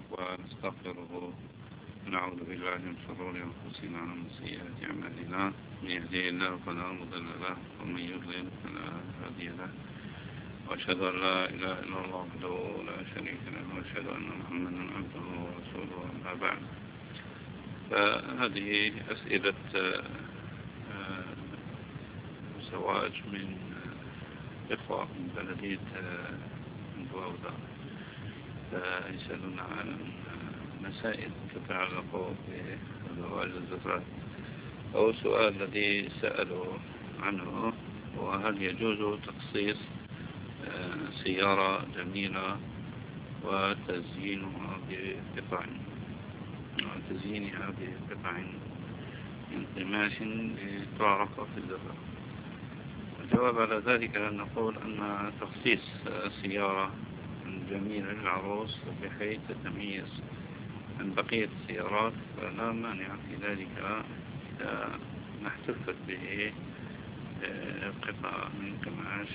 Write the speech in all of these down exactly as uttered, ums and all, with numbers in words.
ونستغفره ونعوذ بالله من شرور أنفسنا ومن سيئات أعمالنا، من يهديه الله فلا مضل له ومن يضلل فلا هادي له، وأشهد أن لا إله إلا الله وحده لا شريك له، وأشهد أن محمدا عبده ورسوله. أما بعد، فهذه أسئلة زواج من إخوة من بلدية الجوودة، يسألون عن مسائل تتعلق بزواج الزفاف. أو السؤال الذي سألوا عنه هو: هل يجوز تخصيص سيارة جميلة وتزيينها بقطع وتزيينها بقطع من قماش لتعرف في الزفاف؟ الجواب على ذلك أن نقول أن تخصيص سيارة جميلة للعروس بحيث تتميز عن بقية السيارات فلا مانع في ذلك إذا ما احتفت به قطع من قماش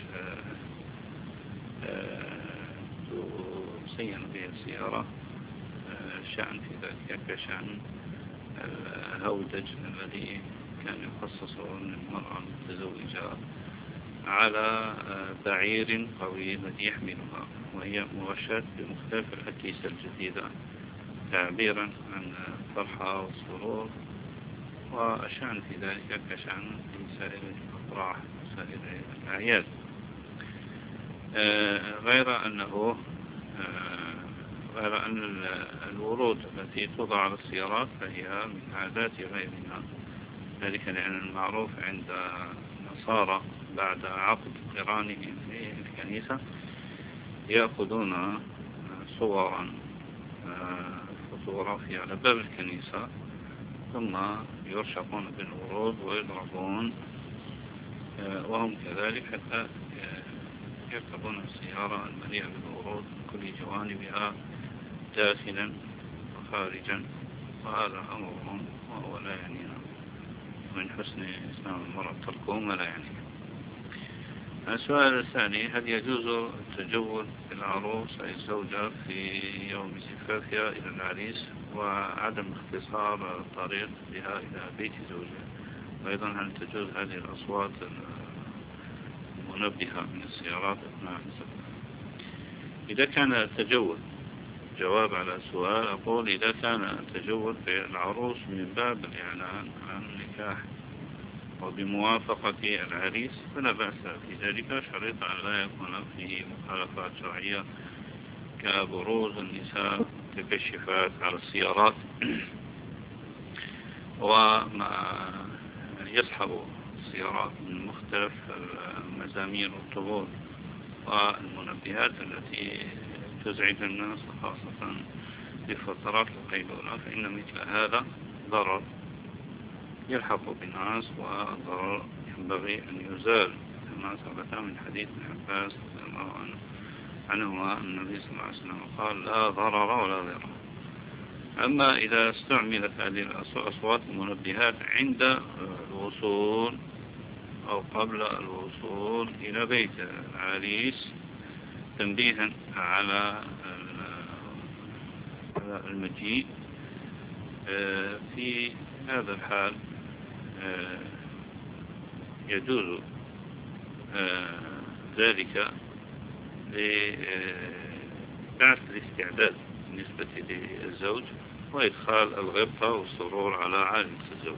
تزين به السيارة. الشأن في ذلك كشأن الهودج الذي كان يخصص للمرأة المتزوجة على بعير قوي الذي يحملها، وهي مغشاة بمختلف الأكيسة الجديدة تعبيرا عن الفرحة والسرور. وأشأن في ذلك كشأن في سائر الأفراح وسائر الأعياد، غير أنه غير أن الورود التي توضع على السيارات فهي من عادات غيرنا، ذلك لأن المعروف عند النصارى بعد عقد قرانهم في الكنيسة يأخذون صورا فوتوغرافية على باب الكنيسة، ثم يرشقون بالورود ويضربون وهم كذلك حتى يركبون السيارة المليئة بالورود من كل جوانبها داخلا وخارجا. وهذا أمر وهو لا يعنينا، من حسن إسلام المرأة تركه ما لا يعنينا. السؤال الثاني: هل يجوز التجول بالعروس أي الزوجة في يوم زفافها إلى العريس وعدم اختصار الطريق بها إلى بيت زوجها؟ وأيضا هل تجوز هذه الأصوات المنبهة من السيارات أثناء الزفاف؟ إذا كان التجول، جواب على السؤال أقول: إذا كان التجول بالعروس من باب الإعلان عن النكاح وبموافقة العريس فلا بأس في ذلك، شريط أن لا يكون فيه مخالفات شرعية كبروز النساء تكشفات على السيارات وما يصحب السيارات من مختلف المزامير والطبول والمنبهات التي تزعج الناس خاصة في فترات القيلولة، فإن مثل هذا ضرر يلحق بالناس وضرر ينبغي أن يزال، كما ثبت من حديث ابن عباس رضي الله عنه عنهما النبي صلى الله عليه وسلم قال: لا ضرر ولا ضرر. أما إذا استعملت هذه الأصوات المنبهات عند الوصول أو قبل الوصول إلى بيت العريس تنبيها على المجيء، في هذا الحال يجوز ذلك لبعث الاستعداد بالنسبة للزوج وإدخال الغبطة والسرور على عائلة الزوج.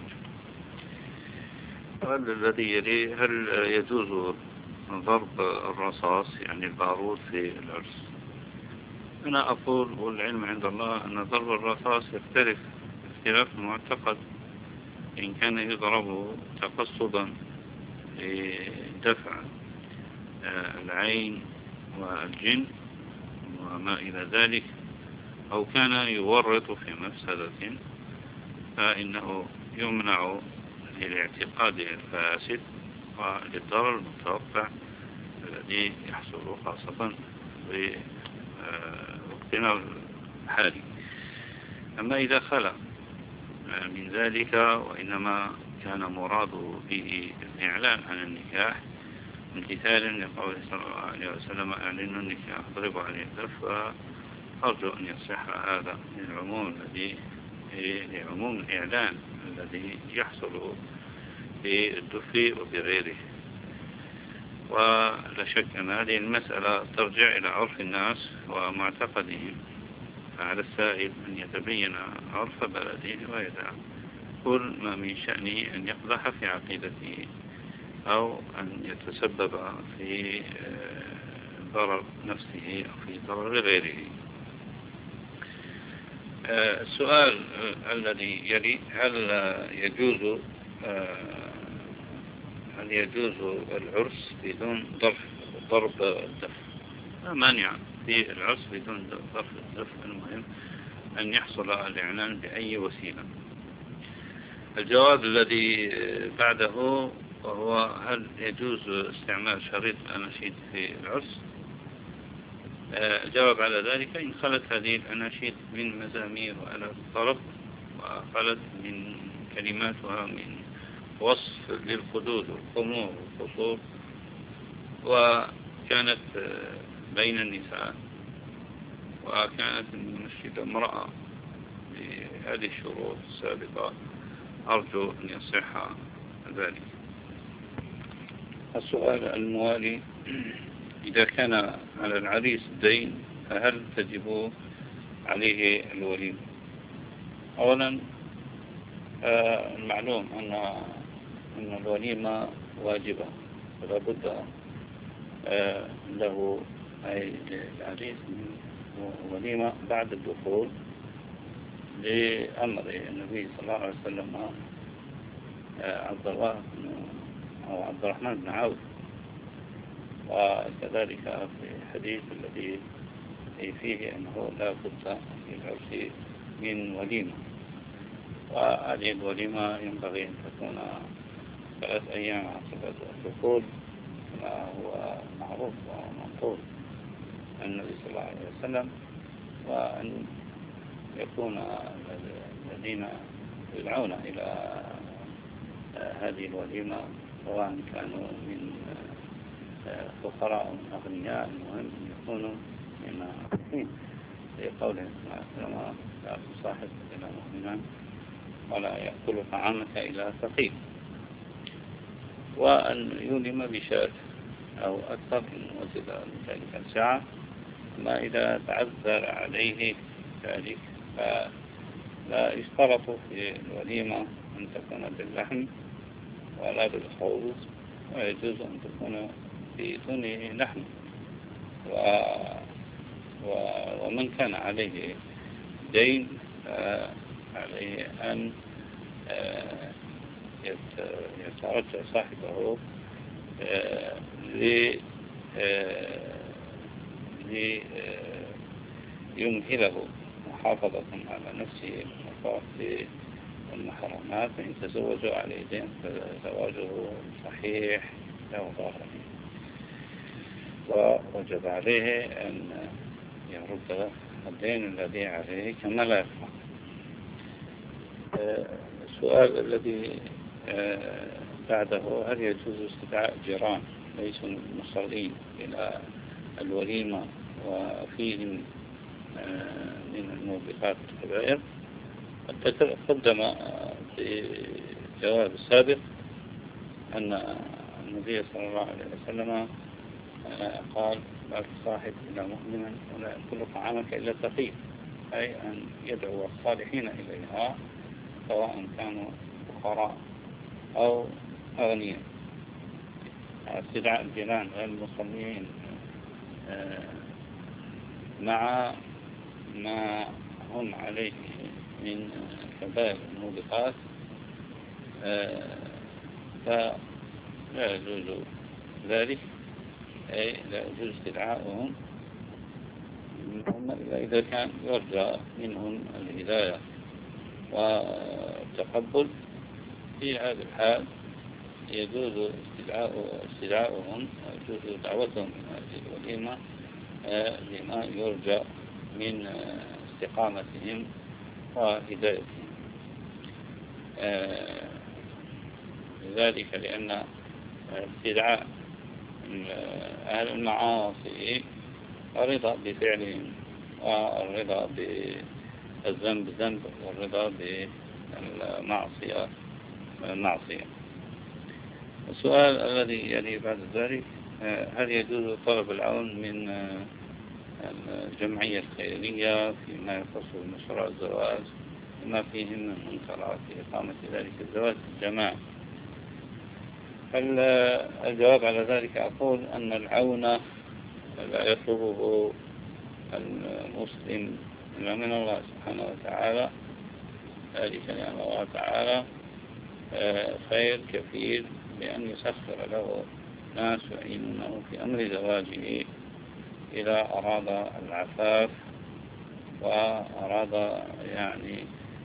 الذي يلي: هل يجوز ضرب الرصاص يعني البارود في العرس؟ أنا أقول والعلم عند الله أن ضرب الرصاص يختلف اختلاف المعتقد. إن كان يضرب تقصدا لدفع العين والجن وما إلى ذلك، أو كان يورط في مفسدة، فإنه يمنع للاعتقاد الفاسد وللضرر المتوقع الذي يحصل خاصة في وقتنا الحالي. أما إذا خلى من ذلك وإنما كان مراد به الإعلان عن النكاح امتثالا لقوله صلى الله عليه وسلم: أعلنوا النكاح اضربوا عليه الدف، أرجو أن يصح هذا للعموم الذي لعموم الإعلان الذي يحصل في الدف وبغيره. ولا شك أن هذه المسألة ترجع إلى عرف الناس ومعتقدهم، فعلى السائل أن يتبين عرف بلده ويدع كل ما من شأنه أن يقدح في عقيدته أو أن يتسبب في ضرر نفسه أو في ضرر غيره. السؤال الذي يلي: هل يجوز هل يجوز العرس بدون ضرب ضرب الدف؟ لا مانع في العرس بدون ضرب الدف، المهم أن يحصل الإعلان بأي وسيلة. الجواب الذي بعده وهو: هل يجوز استعمال شريط الأناشيد في العرس؟ الجواب على ذلك: إن خلت هذه الأناشيد من مزامير وآلات الطرب، وخلت من كلماتها من وصف للخدود والخمور والقصور، وكانت بين النساء، وكانت المنشدة امرأة بهذه الشروط السابقة، أرجو أن يصح ذلك. السؤال الموالي: إذا كان على العريس دين فهل تجب عليه الوليمة؟ أولا المعلوم أن أن الوليمة واجبة، فلا بد له أي العريس من وليمة بعد الدخول، لأمر النبي صلى الله عليه وسلم عبد الله أو عبد الرحمن بن عوف، وكذلك في الحديث الذي فيه أنه لا بد في العرس من وليمة. وهذه الوليمة ينبغي أن تكون ثلاث أيام عقب الدخول كما هو معروف ومنقول عن النبي صلى الله عليه وسلم، وأن يكون الذين يدعون إلى هذه الوليمة سواء كانوا من فقراء من أغنياء، المهم أن يكونوا من عارفين، لقوله صلى الله عليه وسلم: لا تصاحب إلى مؤمنا ولا يأكل طعامك إلى ثقيل. وأن يولم بشاة أو أكثر إن وجد ذلك الساعة. ما إذا تعذر عليه ذلك فلا يشترط في الوليمة أن تكون باللحم ولا بالخبز، ويجوز أن تكون بدون لحم. و... و... ومن كان عليه دين عليه أن يترجى صاحبه ليمهله محافظة على نفسه من المحرمات، فإن تزوجوا عليه دين فزواجه صحيح لا ضرر فيه، ووجب عليه أن يرد الدين الذي عليه كما لا يفعل. السؤال الذي بعده: هل يجوز استدعاء جيران ليسوا المصلين إلى الوليمة وفيهم من الموبقات الكبائر؟ تقدم في الجواب السابق أن النبي صلى الله عليه وسلم قال: لا تصاحب إلى مؤمنا ولا يأكل طعامك إلا تقي، أي أن يدعو الصالحين إليها سواء كانوا فقراء أو أغنياء. استدعاء الجيران غير المصلين مع ما هم عليه من كبائر الموبقات فلا يجوز ذلك، أي لا يجوز استدعاؤهم إذا كان يرجى منهم الهداية والتقبل. في هذا الحال يجوز استدعاؤهم ويجوز دعوتهم من هذه الوليمة لما يرجى من استقامتهم وهدايتهم، ذلك لأن استدعاء أهل المعاصي رضا بفعلهم والرضا بالذنب ذنب، والرضا بالمعصية معصية. السؤال الذي يلي بعد ذلك: هل يجوز طلب العون من الجمعية الخيرية فيما يخص مشروع الزواج وما فيه من منكرات إقامة ذلك الزواج الجماعي؟ الجواب على ذلك أقول أن العون لا يطلبه المسلم إلا من الله سبحانه وتعالى، ذلك لأن الله تعالى خير كثير بأن يسخر له ناس يعينونه في أمر زواجه إذا أراد العفاف وأراد يعني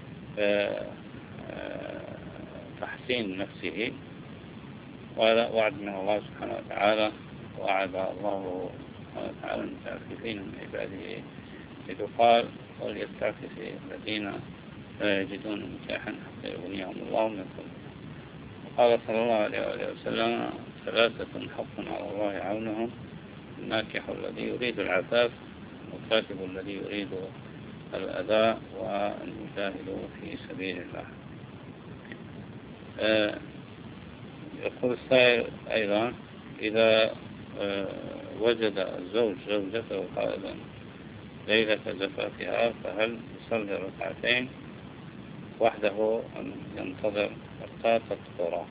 تحسين نفسه. وهذا وعد من الله سبحانه وتعالى، وعد الله سبحانه وتعالى المتعففين من عباده إذ قال: وليستعفف الذين لا يجدون نكاحا حتى يغنيهم الله من فضله. وقال صلى الله عليه وسلم: ثلاثة حق على الله عونهم: الناكح الذي يريد العفاف، والكاتب الذي يريد الأداء، والمجاهد في سبيل الله. آه يقول السائل أيضا: إذا آه وجد الزوج زوجته قائلا ليلة زفافها فهل يصلي ركعتين وحده أم ينتظر حتى تطهر؟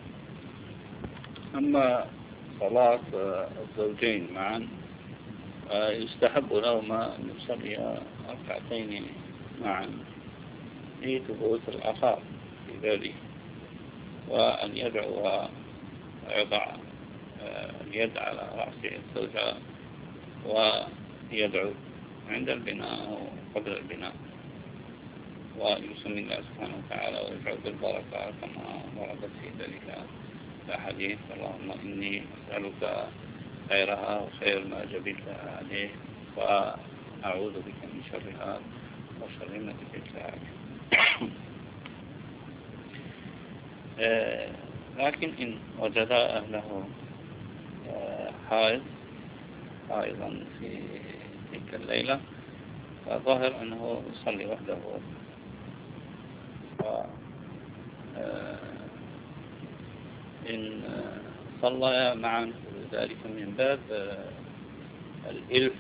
أما صلاة الزوجين معا يستحب لهما أن يصليا ركعتين معا لثبوت الآثار في ذلك، وأن يدعو ويضع اليد على رأس الزوجة ويدعو عند البناء وقبل البناء، ويسمي الله سبحانه وتعالى ويدعو بالبركة كما وردت في ذلك الحديث: اللهم إني أسألك خيرها وخير ما جبلتها عليه، وأعوذ بك من شرها وشر ما جبلتها عليه. لكن إن وجد أهله حائض حائضا في تلك الليلة فظاهر أنه يصلي وحده، إن صلى معا ذلك من باب الإلف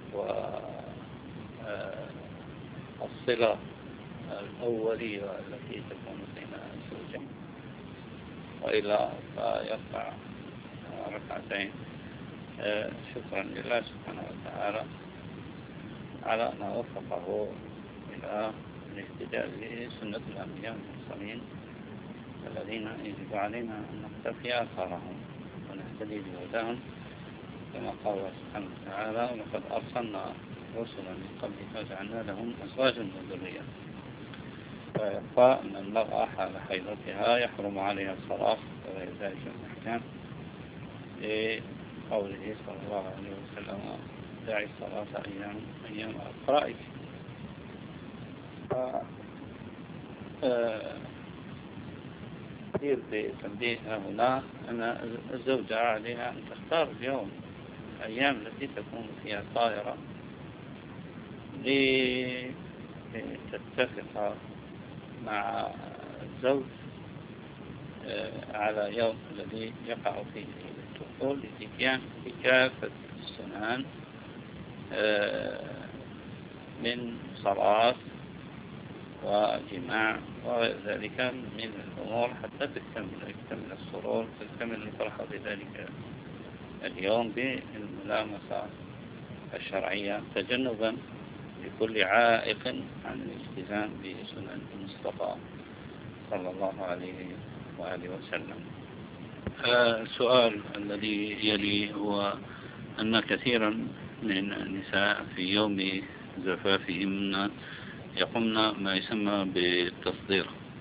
والصلة الأولية التي تكون بين الزوجين، وإلا فيرفع ركعتين شكرا لله سبحانه وتعالى على أن وفقه إلى الاهتداء بسنة الأنبياء والمرسلين الذين يجب علينا أن نقتفي آثارهم ونهتدي بهداهم، كما قال الله سبحانه وتعالى: ولقد أرسلنا رسلا من قبلك وجعلنا لهم أزواجا وذرية. فيبقى أن المرأة حال حيضتها يحرم عليها الصلاة وغير ذلك من الأحكام، لقوله صلى الله عليه وسلم: دعي الصلاة أيام أيام أقرائك. كثير بتنبيه هنا أن الزوجة عليها أن تختار اليوم الأيام التي تكون فيها طائرة لتتفق مع الزوج على يوم الذي يقع فيه الدخول لتتيان بكافة السنن من صلاة وجماع وغير ذلك من الأمور حتى تكتمل يكتمل السرور، تكتمل الفرحة بذلك اليوم بالملامسة الشرعية، تجنبا لكل عائق عن الالتزام بسنن المصطفى صلى الله عليه وآله وسلم. السؤال الذي يلي هو أن كثيرا من النساء في يوم زفافهن يقومن ما يسمى بالتصدير،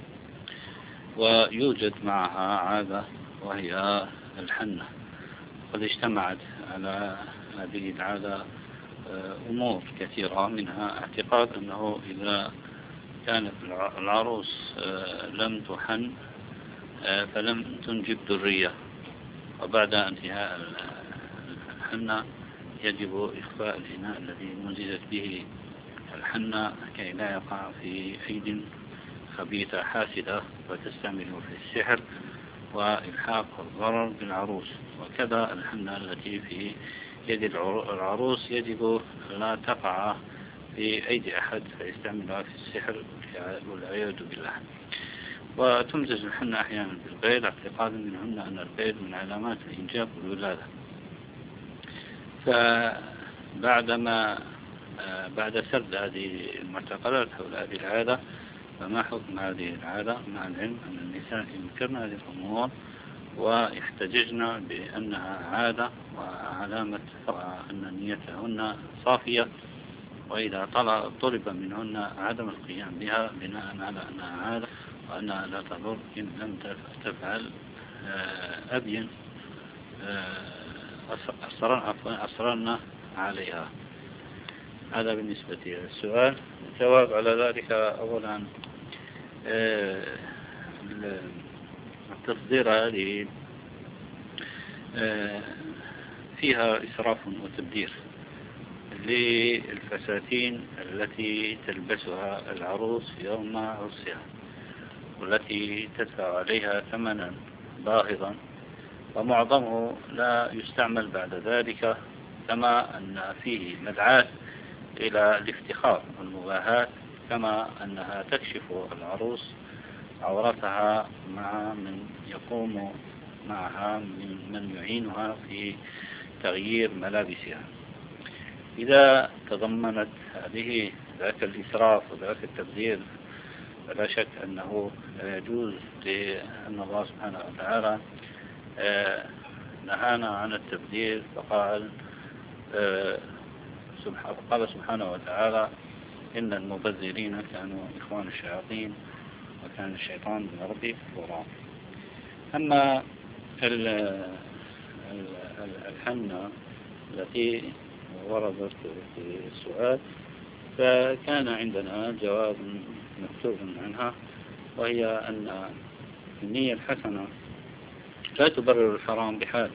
ويوجد معها عادة وهي الحنة. قد اجتمعت على هذه العادة أمور كثيرة، منها اعتقاد أنه إذا كانت العروس لم تحن فلم تنجب ذرية، وبعد انتهاء الحنة يجب إخفاء الإناء الذي منزلت به الحنة كي لا يقع في أيد خبيثة حاسدة وتستعمله في السحر وإلحاق الضرر بالعروس. وكذا الحنة التي في يد العروس يجب لا تقع في أيدي أحد فيستعملها في السحر والعياذ بالله. وتمزج الحنة أحيانا بالبيض اعتقادا منهن أن البيض من علامات الإنجاب والولادة. فبعدما بعد سرد هذه المعتقدات حول هذه العادة، فما حكم هذه العادة مع العلم أن النساء ينكرن هذه الأمور ويحتججن بأنها عادة وعلامة أن نيتهن صافية، وإذا طلب منهن عدم القيام بها بناء على أنها عادة وأنها لا تضر إن لم تفعل أبين أصررنا عليها. هذا بالنسبة للسؤال. الجواب على ذلك: أولا التصدير هذه فيها إسراف وتبذير للفساتين التي تلبسها العروس يوم عرسها، والتي تدفع عليها ثمنا باهظا، ومعظمه لا يستعمل بعد ذلك، كما أن فيه مدعاة إلى الافتخار والمباهاة، كما أنها تكشف العروس عورتها مع من يقوم معها من من يعينها في تغيير ملابسها. إذا تضمنت هذه ذاك الإسراف وذاك التبذير فلا شك أنه لا يجوز، لأن الله سبحانه وتعالى نهانا عن التبذير، فقال قال سبحانه وتعالى: إن المبذرين كانوا إخوان الشياطين وكان الشيطان بربه كفورا. أما الحنة التي وردت في السؤال فكان عندنا جواب مكتوب عنها، وهي أن النية الحسنة لا تبرر الحرام بحال.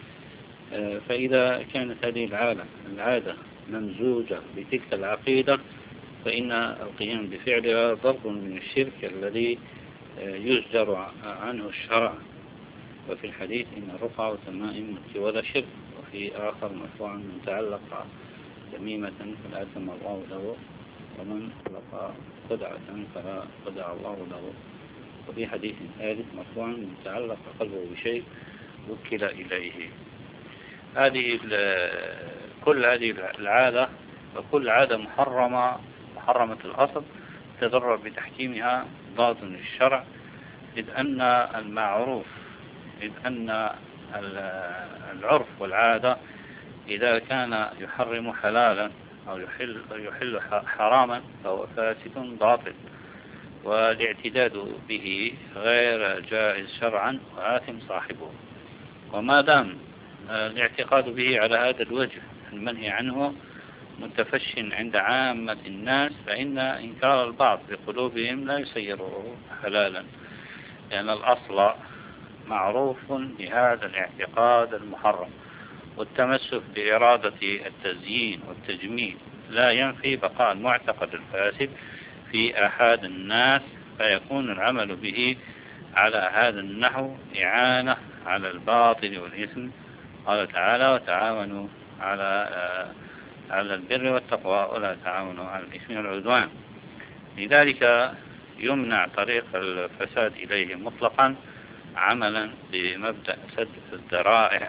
فإذا كانت هذه العادة العادة ممزوجة بتلك العقيدة فإن القيام بفعلها ضرب من الشرك الذي يزجر عنه الشرع. وفي الحديث: إن الرقى والتمائم ولا شرك. وفي آخر مرفوعا: من تعلق تميمة فلا أتم الله له، ومن لقى خدعة فلا خدع الله له. وفي حديث ثالث مرفوعا: من تعلق قلبه بشيء وكل إليه. هذه كل هذه العادة وكل عادة محرمة محرمة الأصل تضرر بتحكيمها ضاد للشرع، إذ أن المعروف إذ أن العرف والعادة إذا كان يحرم حلالا أو يحل, يحل حراما فهو فاسد باطل، والاعتداد به غير جائز شرعا وآثم صاحبه. وما دام الاعتقاد به على هذا الوجه المنهي عنه متفش عند عامة الناس، فإن إنكار البعض بقلوبهم لا يسيره حلالا، لأن الأصل معروف بهذا الاعتقاد المحرم. والتمسك بإرادة التزيين والتجميل لا ينفي بقاء المعتقد الفاسد في أحد الناس، فيكون العمل به على هذا النحو إعانة على الباطل والإثم. قال تعالى: وتعاونوا على على البر والتقوى ولا تعاونوا على الإثم والعدوان. لذلك يمنع طريق الفساد إليه مطلقا عملا بمبدأ سد الذرائع،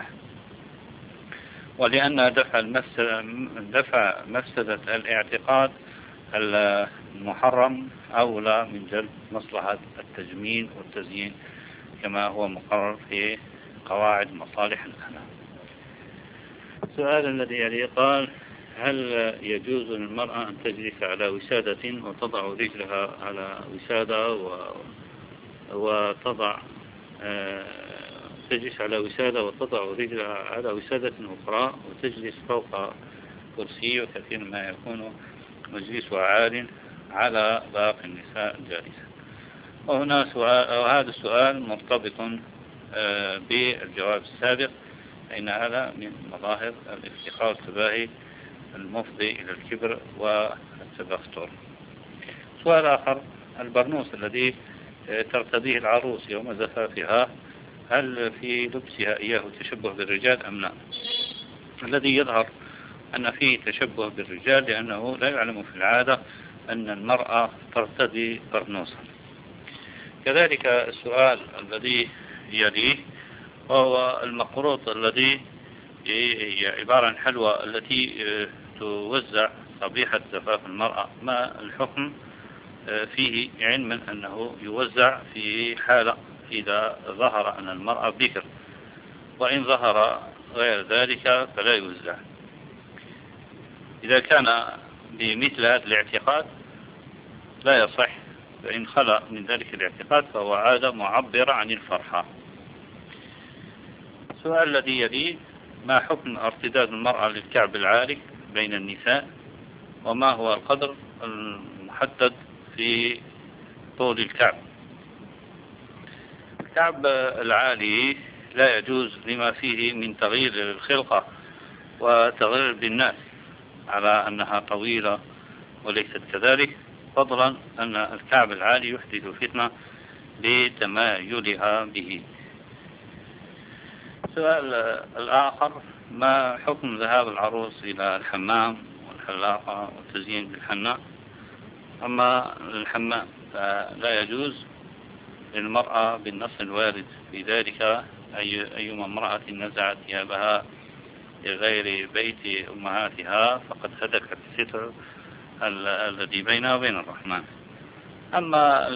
ولأن دفع المفسدة, دفع مفسدة الاعتقاد المحرم أولى من جلب مصلحة التجميل والتزيين، كما هو مقرر في قواعد مصالح الأنام. السؤال الذي يلي قال: هل يجوز للمرأة أن تجلس على وسادة وتضع رجلها على وسادة و... وتضع آه... تجلس على وسادة وتضع رجلها على وسادة أخرى وتجلس فوق كرسي، وكثير ما يكون مجلسها عال على باقي النساء الجالسة؟ وهنا سؤال، وهذا السؤال مرتبط آه... بالجواب السابق، فإن هذا من مظاهر الافتخار التباهي المفضي إلى الكبر التبختر. سؤال آخر: البرنوس الذي ترتديه العروس يوم زفافها هل في لبسها إياه تشبه بالرجال أم لا؟ الذي يظهر أن فيه تشبه بالرجال، لأنه لا يعلم في العادة أن المرأة ترتدي برنوسا. كذلك السؤال الذي يليه وهو المقروط الذي هي عبارة عن حلوى التي توزع صبيحة زفاف المرأة، ما الحكم فيه، علما أنه يوزع في حالة إذا ظهر أن المرأة بكر، وإن ظهر غير ذلك فلا يوزع. إذا كان بمثل هذا الاعتقاد لا يصح، فإن خلى من ذلك الاعتقاد فهو عادة معبرة عن الفرحة. السؤال الذي يليه: ما حكم ارتداد المرأة للكعب العالي بين النساء، وما هو القدر المحدد في طول الكعب؟ الكعب العالي لا يجوز لما فيه من تغيير الخلقة وتغيير بالناس على أنها طويلة وليست كذلك، فضلا أن الكعب العالي يحدث فتنة لتمايلها به. السؤال الآخر: ما حكم ذهاب العروس إلى الحمام والحلاقة والتزيين بالحناء؟ أما الحمام فلا يجوز للمرأة بالنص الوارد في ذلك: أي أيما امرأة نزعت ثيابها لغير بيت أمهاتها فقد هتكت الستر الذي بينها وبين الرحمن. أما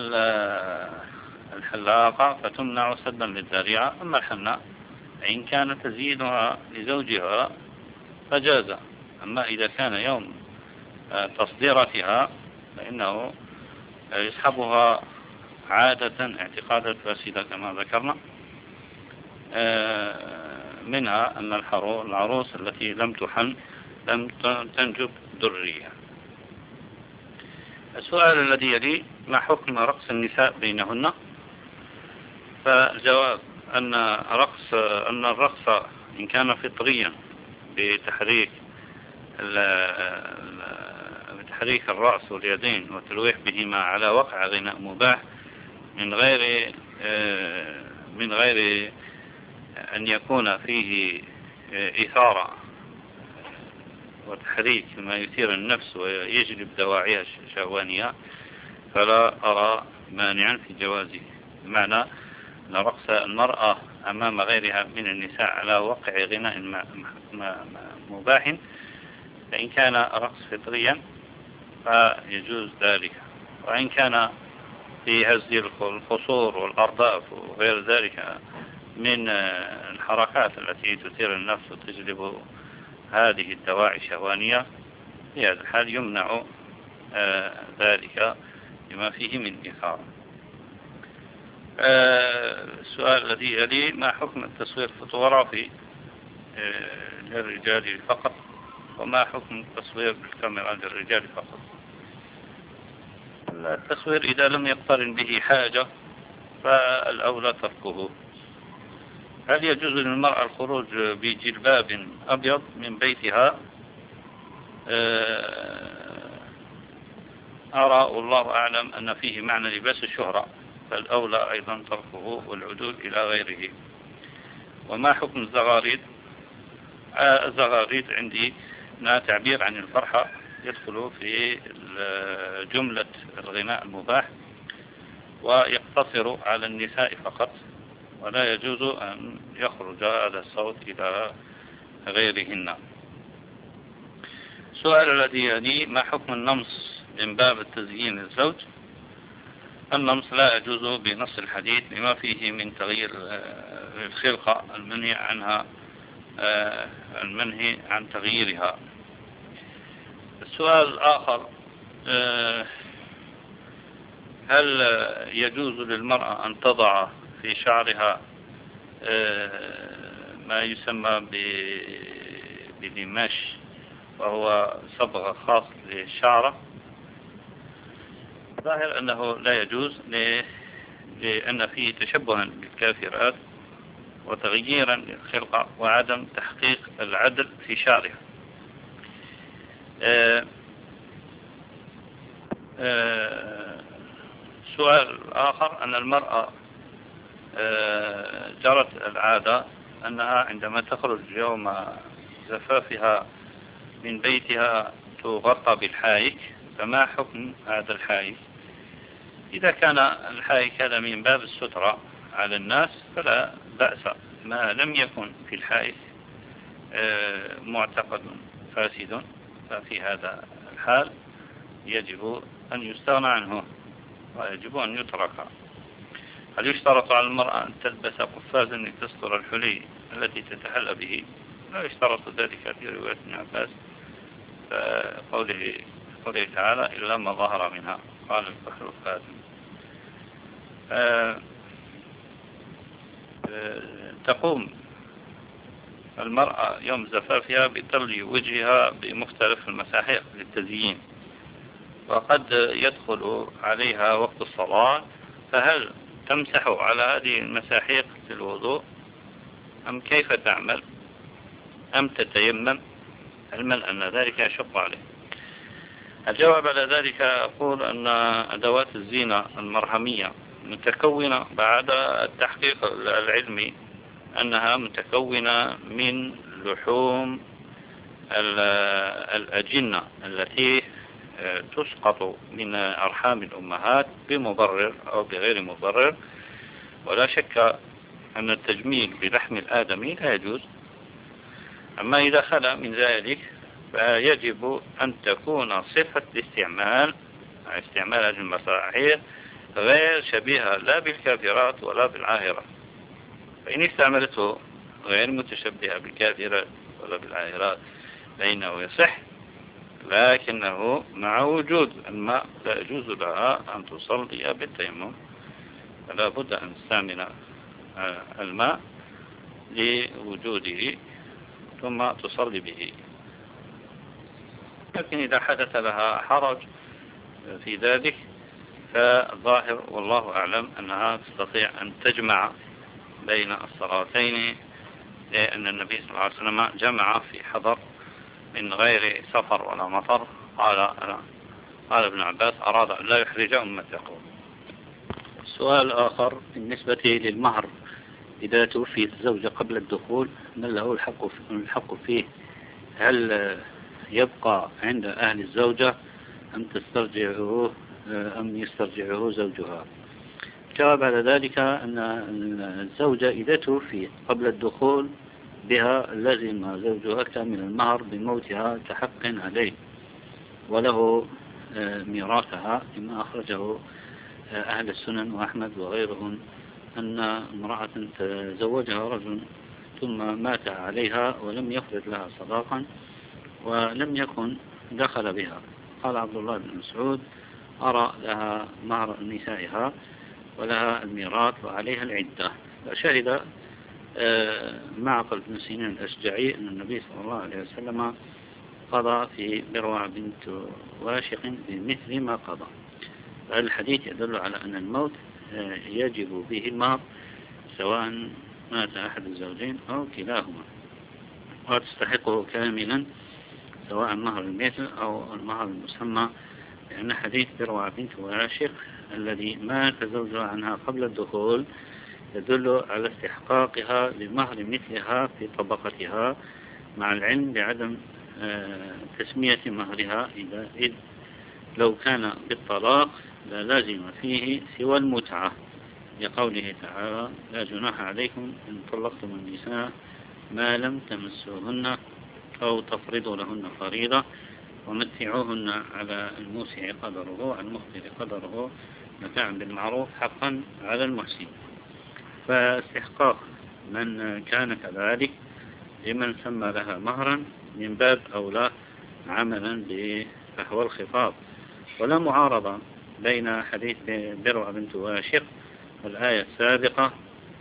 الحلاقة فتمنع سدا للذريعة. أما الحناء إن كان تزيينها لزوجها فجاز. أما إذا كان يوم تصديرتها فإنه يسحبها عادة اعتقادا فاسدا كما ذكرنا، منها أن العروس التي لم تحن لم تنجب ذرية. السؤال الذي يلي: ما حكم رقص النساء بينهن؟ فالجواب أن رقص أن الرقص إن كان فطريا بتحريك بتحريك الرأس واليدين والتلويح بهما على وقع غناء مباح من غير من غير أن يكون فيه إثارة وتحريك ما يثير النفس ويجلب دواعيها الشهوانية، فلا أرى مانعا في جوازه. بمعنى أن رقص المرأة أمام غيرها من النساء على وقع غناء مباح، فإن كان رقص فطريا فيجوز ذلك، وإن كان في هز الخصور والأرداف وغير ذلك من الحركات التي تثير النفس وتجلب هذه الدواعي الشهوانية، في هذا الحال يمنع آه ذلك لما فيه من إثارة. آه السؤال الذي يلي: ما حكم التصوير فوتوغرافي آه للرجال فقط، وما حكم التصوير بالكاميرا للرجال فقط؟ التصوير إذا لم يقترن به حاجة فالأولى تركه. هل يجوز للمرأة الخروج بجلباب أبيض من بيتها؟ أرى والله أعلم أن فيه معنى لباس الشهرة، فالأولى أيضا تركه والعدول إلى غيره. وما حكم الزغاريد؟ الزغاريد عندي أنها تعبير عن الفرحة، يدخل في جملة الغناء المباح ويقتصر على النساء فقط، ولا يجوز أن يخرج هذا الصوت إلى غيرهن. السؤال الذي يلي: ما حكم النمص من باب التزيين للزوج؟ النمص لا يجوز بنص الحديث لما فيه من تغيير الخلقة المنهي عنها المنهي عن تغييرها. السؤال الآخر: هل يجوز للمرأة أن تضع في شعرها ما يسمى بالدماش، وهو صبغة خاص للشعر؟ ظاهر أنه لا يجوز لأن فيه تشبها بالكافرات وتغييرا للخلقة وعدم تحقيق العدل في شعرها. سؤال آخر أن المرأة جرت العادة أنها عندما تخرج يوم زفافها من بيتها تغطى بالحايك، فما حكم هذا الحايك؟ إذا كان الحايك هذا من باب السترة على الناس فلا بأس، ما لم يكن في الحايك معتقد فاسد، ففي هذا الحال يجب أن يستغنى عنه ويجب أن يترك. هل يشترط على المرأة أن تلبس قفازا لتستر الحلي التي تتحلى به؟ لا يشترط ذلك في رواية ابن عباس، فقوله قوله تعالى إلا ما ظهر منها قال البحر القادم. تقوم المرأة يوم زفافها بطل وجهها بمختلف المساحيق للتزيين، وقد يدخل عليها وقت الصلاة، فهل تمسح على هذه المساحيق في الوضوء أم كيف تعمل أم تتيمم، علما أن ذلك يشق عليه؟ الجواب على ذلك أقول أن أدوات الزينة المرهمية متكونة بعد التحقيق العلمي أنها متكونة من لحوم الأجنة التي تسقط من أرحام الأمهات بمبرر أو بغير مبرر، ولا شك أن التجميل بلحم الآدمي لا يجوز. أما إذا خلا من ذلك فيجب أن تكون صفة الاستعمال استعمال هذه المساحيق غير شبيهة لا بالكافرات ولا بالعاهرات، فإن استعملته غير متشبهة بالكافرات ولا بالعاهرات فإنه يصح، لكنه مع وجود الماء لا يجوز لها أن تصلي بالتيمم، فلا بد أن تستعمل الماء لوجوده ثم تصلي به. لكن إذا حدث لها حرج في ذلك فظاهر والله أعلم أنها تستطيع أن تجمع بين الصلاتين، لأن النبي صلى الله عليه وسلم جمع في حضر من غير سفر ولا مطر. قال قال ابن عباس أراد أن لا يحرج أمته. سؤال آخر بالنسبة للمهر، إذا توفيت الزوجة قبل الدخول ما له الحق الحق فيه؟ هل يبقى عند أهل الزوجة أم تسترجعه أم يسترجعه زوجها؟ الجواب على ذلك أن الزوجة إذا توفيت قبل الدخول بها لازم زوجها كامل المهر بموتها كحق عليه، وله ميراثها، لما أخرجه أهل السنن وأحمد وغيرهم أن امرأة تزوجها رجل ثم مات عليها ولم يفرض لها صداقا ولم يكن دخل بها، قال عبد الله بن مسعود أرى لها مهر نسائها ولها الميراث وعليها العدة. فشهد معقل بن سنين الأشجعي أن النبي صلى الله عليه وسلم قضى في بروع بنت واشق بمثل ما قضى. الحديث يدل على أن الموت يجب به المهر سواء مات أحد الزوجين أو كلاهما، وتستحقه كاملا سواء مهر المثل أو المهر المسمى، لأن حديث بروع بنت واشق الذي مات زوجها عنها قبل الدخول يدل على استحقاقها لمهر مثلها في طبقتها، مع العلم بعدم تسمية مهرها، إذ لو كان بالطلاق لا لازم فيه سوى المتعة، لقوله تعالى لا جناح عليكم إن طلقتم النساء ما لم تمسوهن أو تفرضوا لهن فريضة ومتعوهن على الموسع قدره على المقتر قدره متاعا بالمعروف حقا على المحسن. فاستحقاق من كان كذلك لمن سمى لها مهرا من باب أولى عملا بفحوى الخطاب، ولا معارضة بين حديث بروع بنت واشق والآية السابقة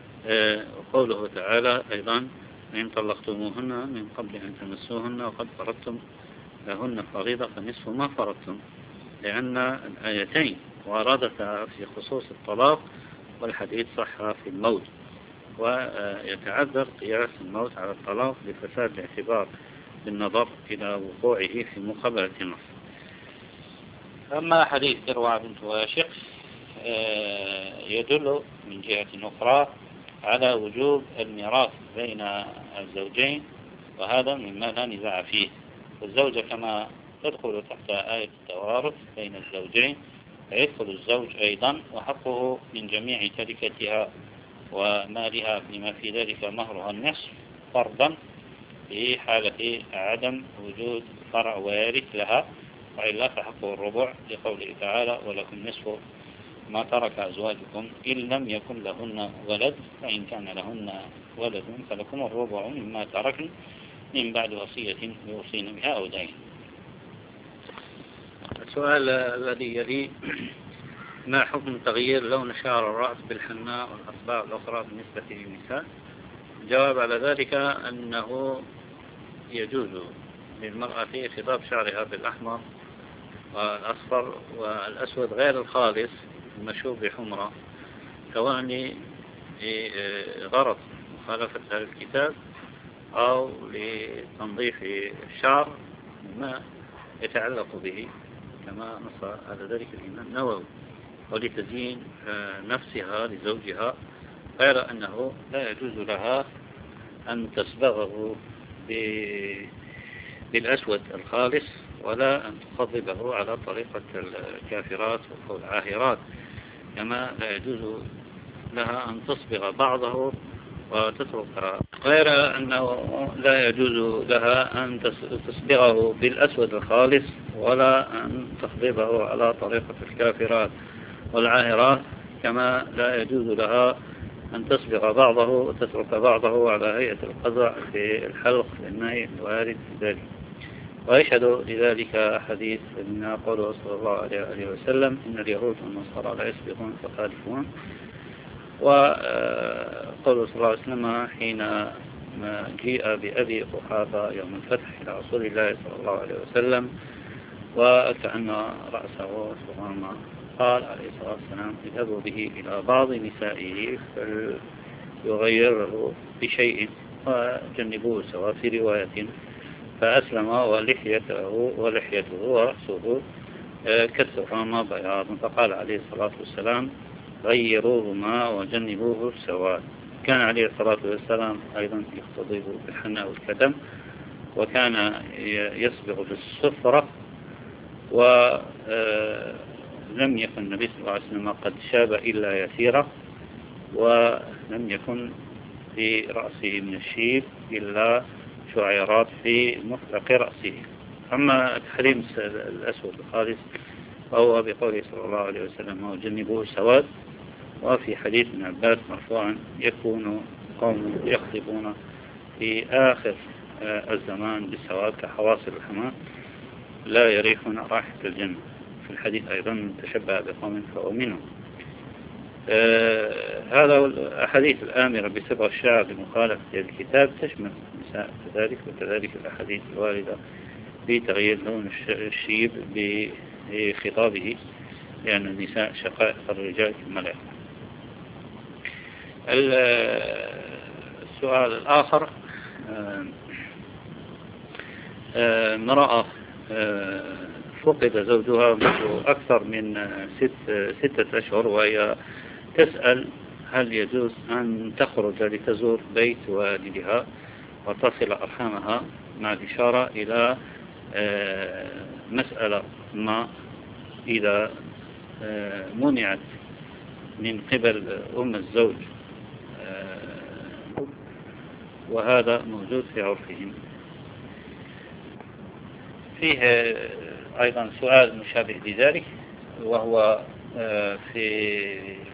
وقوله تعالى أيضا إن طلقتموهن من قبل أن تمسوهن وقد فرضتم لهن فريضة فنصف ما فرضتم، لأن الآيتين واردتا في خصوص الطلاق والحديث صح في الموت، ويتعذر قياس الموت على الطلاق لفساد الاعتبار بالنظر إلى وقوعه في مقابلة النص. أما حديث تروى بنت واشق يدل من جهة أخرى على وجوب الميراث بين الزوجين، وهذا مما لا نزاع فيه. والزوجة كما تدخل تحت آية التوارث بين الزوجين فيدخل الزوج أيضا، وحقه من جميع تركتها ومالها بما في ذلك مهرها النصف فرضا في حالة عدم وجود فرع وارث لها، وإلا فحقه الربع لقوله تعالى ولكم نصف ما ترك أزواجكم إن لم يكن لهن ولد، فإن كان لهن ولد فلكم الربع مما تركن من بعد وصية يوصين بها أو دين. السؤال الذي يلي: ما حكم تغيير لون شعر الرأس بالحناء والأصبع الأخرى بالنسبة للنساء؟ الجواب على ذلك أنه يجوز للمرأة خضاب شعرها بالأحمر والأصفر والأسود غير الخالص المشوب بحمرة، سواء لغرض مخالفة هذا الكتاب أو لتنظيف الشعر ما يتعلق به، كما نص على ذلك الإمام النووي، ولتزيين نفسها لزوجها، غير أنه لا يجوز لها أن تصبغه بالأسود الخالص، ولا أن تخضبه على طريقة الكافرات والعاهرات، كما لا يجوز لها أن تصبغ بعضه وتترك، غير أنه لا يجوز لها أن تصبغه بالأسود الخالص ولا أن تخضبه على طريقة الكافرات والعاهرات، كما لا يجوز لها أن تصبغ بعضه وتترك بعضه على هيئة القزع في الحلق للنهي الوارد في ذلك. ويشهد لذلك حديث من قوله صلى الله عليه وسلم: إن اليهود والنصارى لا يسبقون فخالفون. وقوله صلى الله عليه وسلم حين جيء بأبي قحافة يوم الفتح إلى رسول الله صلى الله عليه وسلم وكأن رأسه صغرما، قال عليه الصلاة والسلام: اذهبوا به إلى بعض نسائه فليغيره بشيء وجنبوه سواء. في رواية: فأسلم ولحيته ولحيته ورأسه كالسحامة بياض، فقال عليه الصلاة والسلام: غيروهما وجنبوه السواد. كان عليه الصلاة والسلام أيضا يختضب بالحناء والكدم، وكان يصبغ بالصفرة، ولم يكن النبي صلى الله عليه وسلم قد شاب إلا يسيرا، ولم يكن في رأسه من الشيب إلا شعيرات في مفرق رأسه. أما تحريم الأسود الخالص فهو بقوله صلى الله عليه وسلم: وجنبوه السواد. وفي حديث ابن عباس مرفوعا: يكون قوم يخطبون في آخر الزمان بالسواد كحواصل الحمام لا يريحون رائحة الجنة. في الحديث أيضا: من تشبه بقوم فهو منهم. آه هذا الأحاديث الآمرة بصبغ الشعر بمخالفة الكتاب تشمل النساء كذلك، وكذلك الأحاديث الواردة في تغيير لون الشيب بخطابه، لأن النساء شقائق الرجال كما لا يعلم. السؤال الآخر: امرأة فقد زوجها منذ أكثر من ست ستة أشهر، وهي تسأل هل يجوز أن تخرج لتزور بيت والدها وتصل أرحامها، مع الإشارة إلى مسألة ما إذا منعت من قبل أم الزوج، وهذا موجود في عرفهم. فيه أيضا سؤال مشابه لذلك، وهو في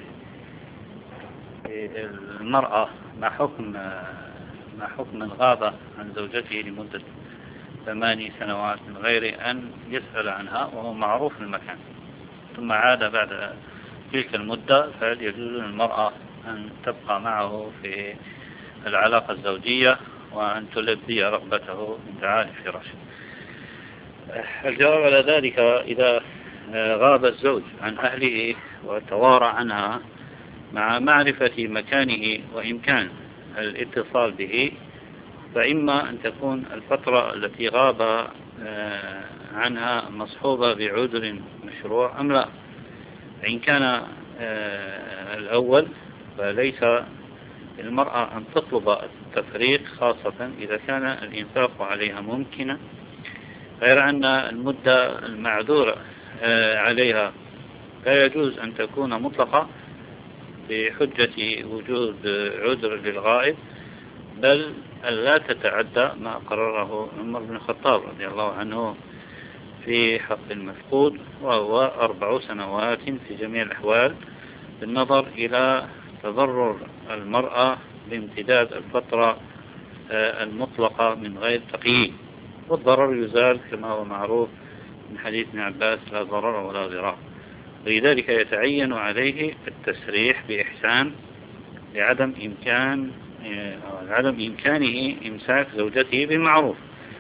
المرأة ما حكم ما حكم من غاب عن زوجته لمدة ثماني سنوات من غير أن يسأل عنها وهو معروف المكان، ثم عاد بعد تلك المدة، فهل يجوز للمرأة أن تبقى معه في العلاقة الزوجية وأن تلبي رغبته من تعالي فراشه؟ الجواب على ذلك: إذا غاب الزوج عن أهله وتوارى عنها مع معرفة مكانه وإمكان الاتصال به، فإما أن تكون الفترة التي غاب عنها مصحوبة بعذر مشروع أم لا. إن كان الأول فليس المرأة أن تطلب التفريق، خاصة إذا كان الإنفاق عليها ممكنا، غير أن المدة المعذورة عليها لا يجوز أن تكون مطلقة بحجة وجود عذر للغائب، بل ألا تتعدى ما قرره عمر بن الخطاب رضي الله عنه في حق المفقود، وهو أربع سنوات في جميع الأحوال، بالنظر إلى تضرر المرأة بامتداد الفترة المطلقة من غير تقييد، والضرر يزال كما هو معروف من حديث ابن عباس: لا ضرر ولا ضرار. ولذلك يتعين عليه التسريح بإحسان لعدم إمكان عدم إمكانه إمساك زوجته بالمعروف،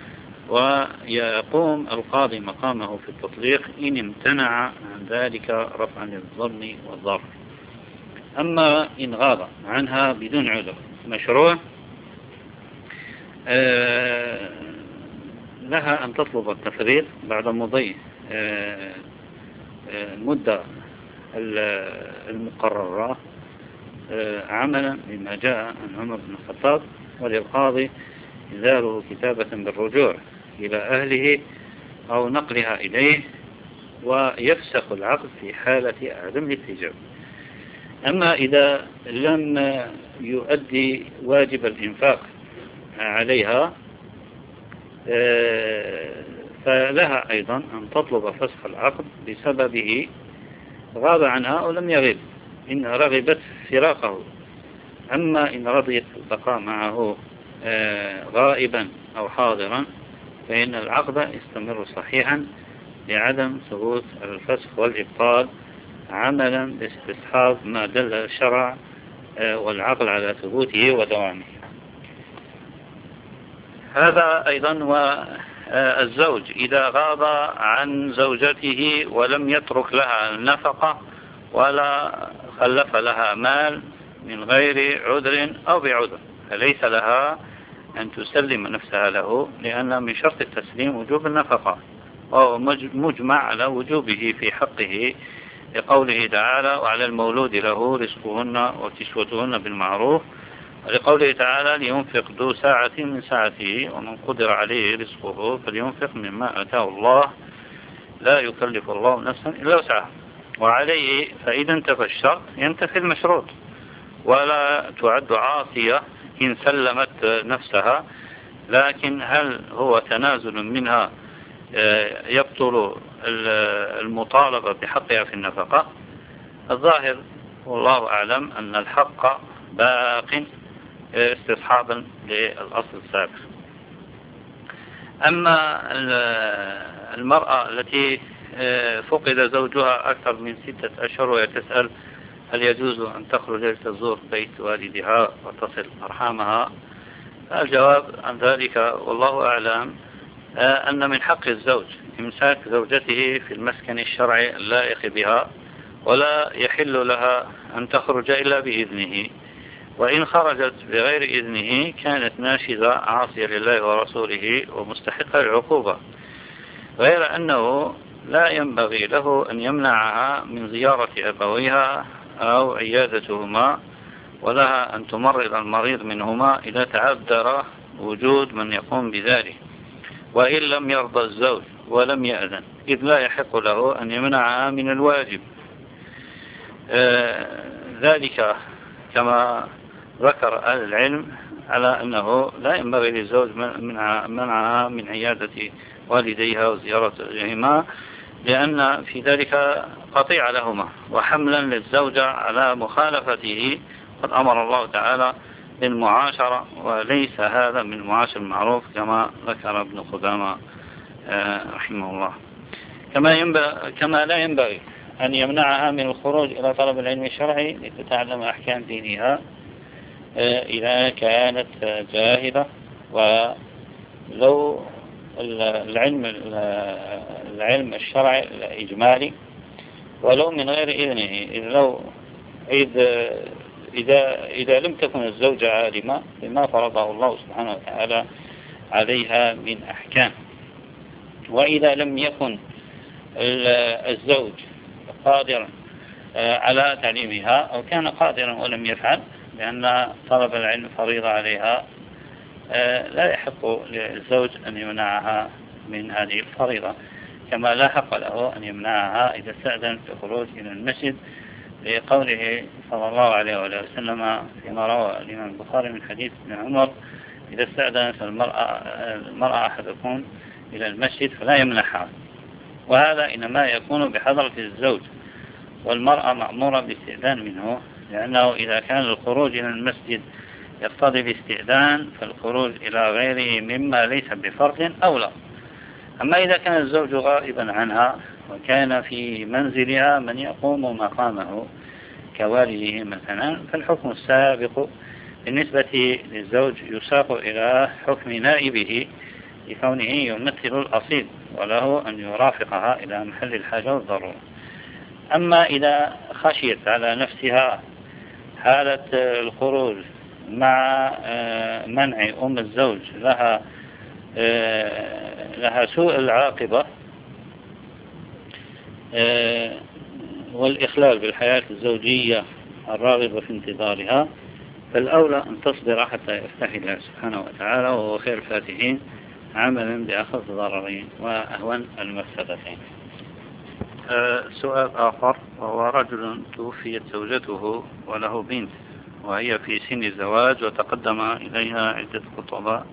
ويقوم القاضي مقامه في التطليق إن امتنع عن ذلك رفعا للظلم والضرر. أما إن غاب عنها بدون عذر مشروع، آه لها أن تطلب التفريق بعد مضي آه المدة المقررة آه عملا بما جاء عن عمر بن الخطاب، وللقاضي إنزاله كتابة بالرجوع إلى أهله أو نقلها إليه، ويفسخ العقد في حالة عدم الاتجاب. أما إذا لم يؤدي واجب الإنفاق عليها فلها أيضا أن تطلب فسخ العقد بسببه غاب عنها أو لم يغب، إن رغبت فراقه. أما إن رضيت البقاء معه غائبا أو حاضرا فإن العقد يستمر صحيحا لعدم ثبوت الفسخ والإبطال، عملا باستصحاب ما دل الشرع والعقل على ثبوته ودوامه. هذا أيضا. والزوج إذا غاب عن زوجته ولم يترك لها النفقة ولا خلف لها مال من غير عذر أو بعذر، فليس لها أن تسلم نفسها له، لأن من شرط التسليم وجوب النفقة، وهو مجمع على وجوبه في حقه لقوله تعالى: وعلى المولود له رزقهن وكسوتهن بالمعروف، ولقوله تعالى: لينفق ذو ساعة من ساعته ومن قدر عليه رزقه فلينفق مما آتاه الله لا يكلف الله نفسا إلا وسعها. وعليه فإذا انتفى الشرط ينتفي المشروط، ولا تعد عاصية إن سلمت نفسها. لكن هل هو تنازل منها يبطل المطالبة بحقها في النفقة؟ الظاهر والله أعلم أن الحق باق استصحابا للأصل السابق. أما المرأة التي فقد زوجها أكثر من ستة أشهر وهي تسأل هل يجوز أن تخرج لتزور بيت والدها وتصل أرحامها، الجواب عن ذلك والله أعلم أن من حق الزوج إمساك زوجته في المسكن الشرعي اللائق بها، ولا يحل لها أن تخرج إلا بإذنه، وإن خرجت بغير إذنه كانت ناشزة عاصية لله ورسوله ومستحقة للعقوبة، غير أنه لا ينبغي له أن يمنعها من زيارة أبويها أو عيادتهما، ولها أن تمرض المريض منهما إذا تعذر وجود من يقوم بذلك، وإن لم يرضى الزوج ولم يأذن، إذ لا يحق له أن يمنعها من الواجب. آه ذلك كما ذكر أهل العلم على أنه لا ينبغي للزوج منعها من عيادة والديها وزيارتهما، لأن في ذلك قطيعة لهما وحملا للزوجة على مخالفته. قد أمر الله تعالى بالمعاشرة، وليس هذا من المعاشر المعروف كما ذكر ابن قدامة رحمه الله. كما, ينبغي كما لا ينبغي أن يمنعها من الخروج إلى طلب العلم الشرعي لتتعلم أحكام دينها إذا كانت جاهلة، ولو العلم العلم الشرعي الإجمالي ولو من غير إذنه، إذ لو إذا إذا إذا لم تكن الزوجة عالمة بما فرضه الله سبحانه وتعالى عليها من أحكام، وإذا لم يكن الزوج قادرا على تعليمها أو كان قادرا ولم يفعل، لأن طلب العلم فريضة عليها، لا يحق للزوج أن يمنعها من هذه الفريضة، كما لا حق له أن يمنعها إذا استأذن في الخروج إلى المسجد، لقوله صلى الله عليه وسلم فيما روى الإمام البخاري من حديث ابن عمر: إذا استأذنت المرأة, المرأة أحدكم إلى المسجد فلا يمنعها. وهذا إنما يكون بحضرة الزوج، والمرأة مأمورة بالاستئذان منه، لأنه إذا كان الخروج إلى المسجد يقتضي باستئذان فالخروج إلى غيره مما ليس بفرض أولى. أما إذا كان الزوج غائبا عنها وكان في منزلها من يقوم مقامه كوالده مثلا، فالحكم السابق بالنسبة للزوج يساق إلى حكم نائبه لكونه يمثل الأصيل، وله أن يرافقها إلى محل الحاجة والضرورة. أما إذا خشيت على نفسها حالة الخروج مع منع أم الزوج لها لها سوء العاقبة والإخلال بالحياة الزوجية الراغبة في انتظارها، فالأولى أن تصبر حتى يفتح الله سبحانه وتعالى، وهو خير الفاتحين، عملا بأخف ضررين وأهون المفسدتين. سؤال آخر: وهو رجل توفيت زوجته وله بنت وهي في سن الزواج وتقدم إليها عدة خطباء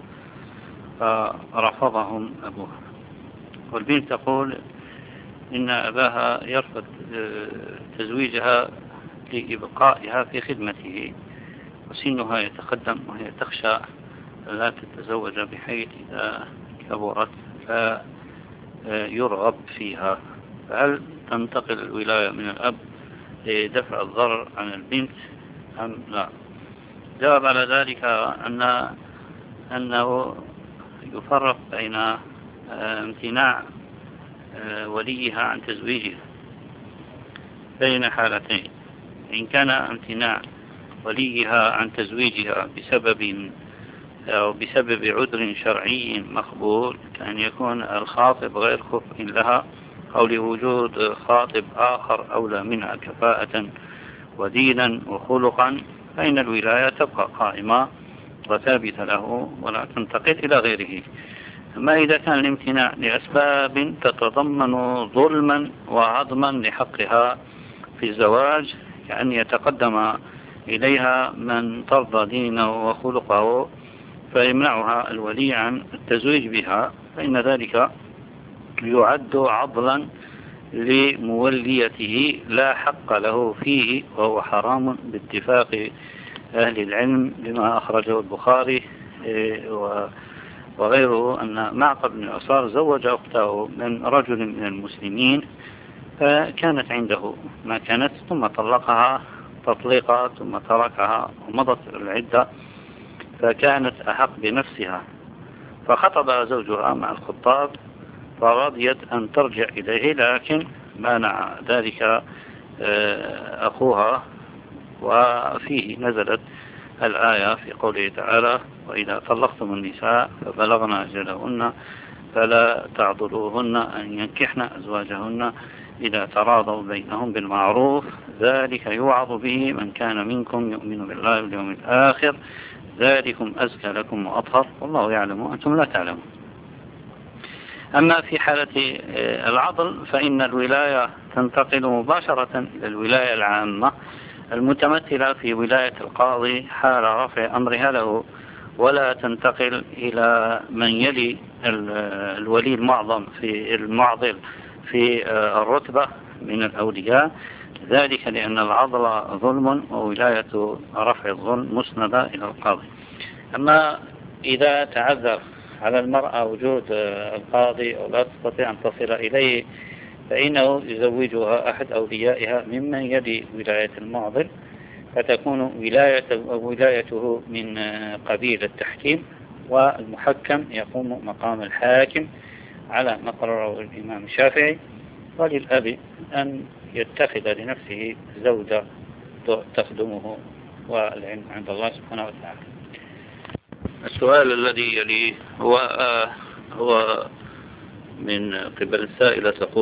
فرفضهم أبوها، والبنت تقول إن أباها يرفض تزويجها لإبقائها في خدمته، وسنها يتقدم وهي تخشى لا تتزوج بحيث إذا كبرت لا يرغب فيها، فهل تنتقل الولاية من الأب لدفع الضرر عن البنت أم لا؟ جواب على ذلك أن أنه يفرق بين امتناع وليها عن تزويجها بين حالتين: إن كان امتناع وليها عن تزويجها بسبب أو بسبب عذر شرعي مقبول، كأن يكون الخاطب غير كفء لها أو لوجود خاطب آخر أولى منها كفاءة ودينا وخلقا، فإن الولاية تبقى قائمة وثابتة له ولا تنتقل إلى غيره. أما إذا كان الامتناع لأسباب تتضمن ظلما وعظما لحقها في الزواج، كأن يتقدم إليها من ترضى دينه وخلقه فيمنعها الولي عن التزويج بها، فإن ذلك يعد عضلا لموليته لا حق له فيه، وهو حرام باتفاق أهل العلم، لما أخرجه البخاري وغيره أن معقل بن عصار زوج أخته من رجل من المسلمين، فكانت عنده ما كانت ثم طلقها تطليقا ثم تركها ومضت العدة، فكانت أحق بنفسها، فخطب زوجها مع الخطاب فرضيت أن ترجع إليه، لكن مانع ذلك أخوها، وفيه نزلت الآية في قوله تعالى: وإذا طلقتم النساء فبلغن أجلهن فلا تعضلوهن أن ينكحن أزواجهن إذا تراضوا بينهم بالمعروف، ذلك يوعظ به من كان منكم يؤمن بالله واليوم الآخر، ذلكم أزكى لكم وأطهر والله يعلم وأنتم لا تعلمون. أما في حالة العضل فإن الولاية تنتقل مباشرة إلى الولاية العامة المتمثلة في ولاية القاضي حال رفع أمرها له، ولا تنتقل إلى من يلي الولي المعظم في المعضل في الرتبة من الأولياء، ذلك لأن العضل ظلم وولاية رفع الظلم مسندة إلى القاضي. أما إذا تعذر على المرأة وجود القاضي أو لا تستطيع أن تصل إليه، فإنه يزوجها أحد أوليائها ممن يلي ولاية المعضل، فتكون ولاية ولايته من قبيل التحكيم، والمحكم يقوم مقام الحاكم على ما قرره الإمام الشافعي. وللأب أن يتخذ لنفسه زوجة تخدمه، والعلم عند الله سبحانه وتعالى. السؤال الذي يليه هو آه هو من قبل السائلة تقول: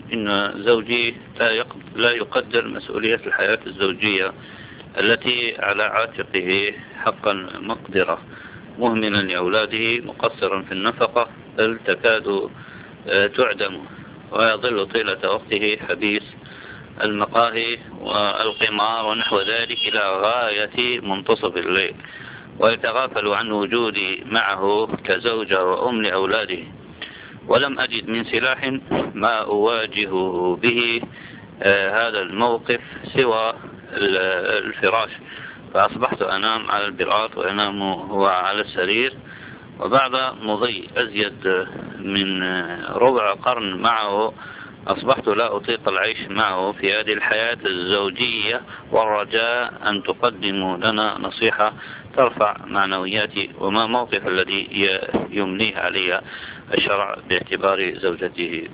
إن زوجي لا يقدر مسؤولية الحياة الزوجية التي على عاتقه حقا مقدرة، مهملا لأولاده، مقصرا في النفقة، بل تكاد تعدم، ويظل طيلة وقته حبيس المقاهي والقمار ونحو ذلك إلى غاية منتصف الليل، ويتغافل عن وجودي معه كزوجة وأم لأولاده. ولم أجد من سلاح ما أواجه به آه هذا الموقف سوى الفراش، فأصبحت أنام على البراط وأنام هو على السرير. وبعد مضي أزيد من ربع قرن معه أصبحت لا أطيق العيش معه في هذه الحياة الزوجية، والرجاء أن تقدموا لنا نصيحة ترفع معنوياتي، وما موقف الذي يمليه علي الشرع باعتبار زوجته.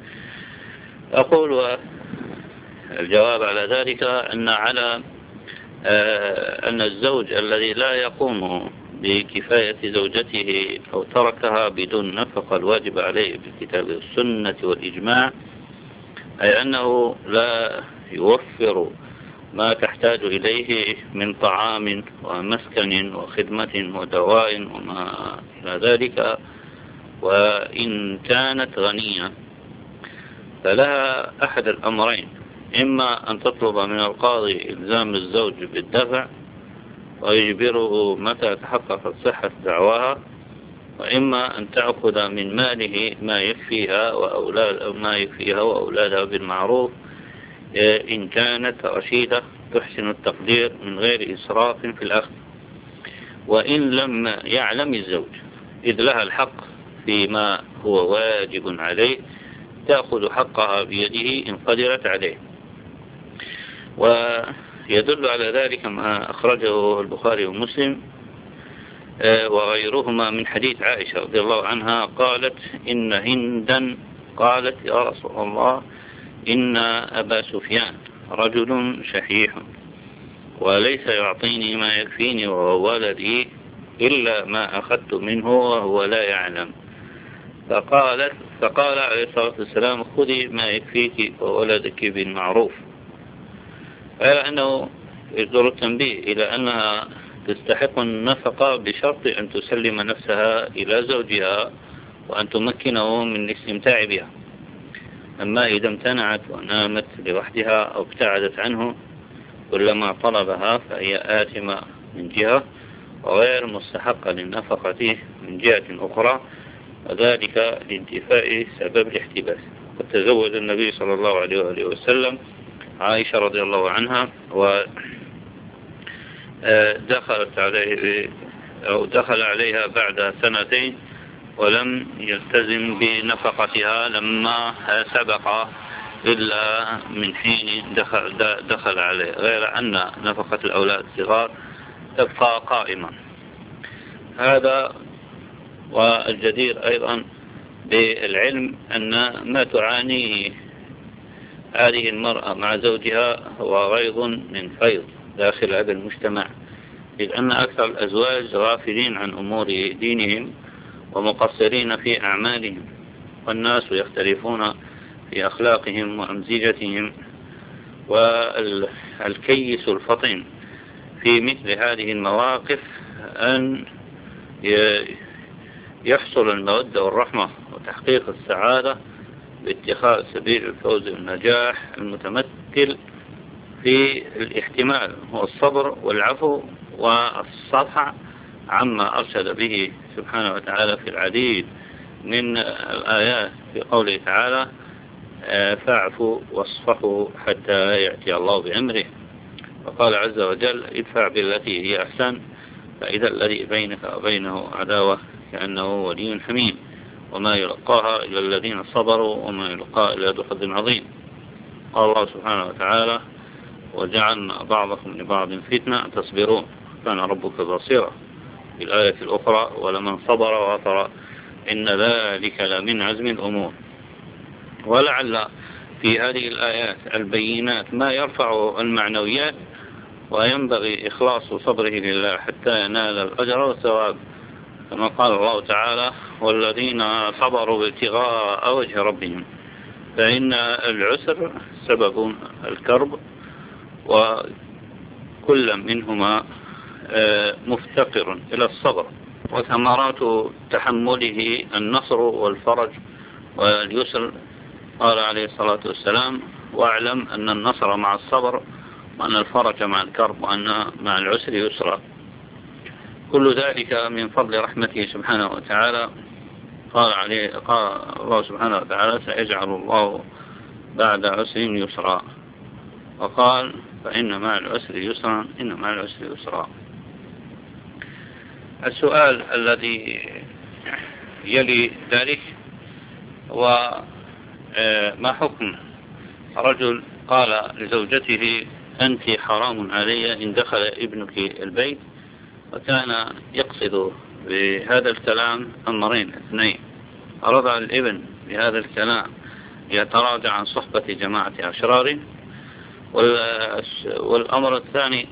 أقول الجواب على ذلك أن على أن الزوج الذي لا يقوم بكفاية زوجته أو تركها بدون نفقة الواجب عليه بالكتاب والسنة والإجماع، أي أنه لا يوفر ما تحتاج إليه من طعام ومسكن وخدمة ودواء وما إلى ذلك. وإن كانت غنية فلها أحد الأمرين: إما أن تطلب من القاضي إلزام الزوج بالدفع ويجبره متى تحققت صحة دعواها، وإما أن تأخذ من ماله ما يكفيها وأولاد أو ما يكفيها وأولادها بالمعروف إن كانت رشيدة تحسن التقدير من غير إسراف في الأخذ. وإن لم يعلم الزوج إذ لها الحق فيما هو واجب عليه تأخذ حقها بيده إن قدرت عليه. ويدل على ذلك ما أخرجه البخاري ومسلم وغيرهما من حديث عائشة رضي الله عنها قالت: إن هندا قالت: يا رسول الله، إن أبا سفيان رجل شحيح وليس يعطيني ما يكفيني وهو ولدي إلا ما أخذت منه وهو لا يعلم. فقالت فقال عليه الصلاة والسلام: خذي ما يكفيك وولدك بالمعروف. غير أنه يصدر التنبيه إلى أنها تستحق النفقة بشرط أن تسلم نفسها إلى زوجها وأن تمكنه من الاستمتاع بها. أما إذا امتنعت ونامت لوحدها أو ابتعدت عنه كلما طلبها فهي آثمة من جهة وغير مستحقة للنفقة من جهة أخرى، وذلك لانتفاء سبب الاحتباس. قد تزوج النبي صلى الله عليه وآله وسلم عائشة رضي الله عنها، ودخلت عليه أو دخل عليها بعد سنتين ولم يلتزم بنفقتها لما سبق إلا من حين دخل, دخل عليه، غير أن نفقة الأولاد الصغار تبقى قائمة. هذا والجدير أيضا بالعلم أن ما تعانيه هذه المرأة مع زوجها هو غيظ من فيض داخل هذا المجتمع، إذ أن أكثر الأزواج غافلين عن أمور دينهم ومقصرين في أعمالهم، والناس يختلفون في أخلاقهم وأمزجتهم. والكيس الفطن في مثل هذه المواقف أن يحصل المودة والرحمة وتحقيق السعادة باتخاذ سبيل الفوز والنجاح المتمثل في الاحتمال والصبر والعفو والصفح عما أرشد به سبحانه وتعالى في العديد من الآيات، في قوله تعالى: فاعفوا واصفحوا حتى يأتي الله بأمره. وقال عز وجل: ادفع بالتي هي أحسن فإذا الذي بينك وبينه عداوة كأنه ولي حميم وما يلقاها إلا الذين صبروا وما يلقاها إلا ذو حظ عظيم. قال الله سبحانه وتعالى: وجعلنا بعضكم لبعض فتنة تصبرون كان ربك بصيرا. في الآية الأخرى: ولمن صبر وغفر إن ذلك لمن عزم الأمور. ولعل في هذه الآيات البينات ما يرفع المعنويات، وينبغي إخلاص صبره لله حتى ينال الأجر والثواب، كما قال الله تعالى: والذين صبروا ابتغاء وجه ربهم فإن العسر سبب الكرب، وكل منهما مفتقر إلى الصبر، وثمرات تحمله النصر والفرج واليسر. قال عليه الصلاة والسلام: واعلم أن النصر مع الصبر، وأن الفرج مع الكرب، وأن مع العسر يسرا. كل ذلك من فضل رحمته سبحانه وتعالى. قال عليه قال الله سبحانه وتعالى: سيجعل الله بعد عسر يسرا. وقال: فإن مع العسر يسرا، إن مع العسر يسرا. السؤال الذي يلي ذلك: وما حكم رجل قال لزوجته: أنت حرام علي إن دخل ابنك البيت، وكان يقصد بهذا الكلام أمرين اثنين: رضع الابن بهذا الكلام يتراجع عن صحبة جماعة أشرار، والأمر الثاني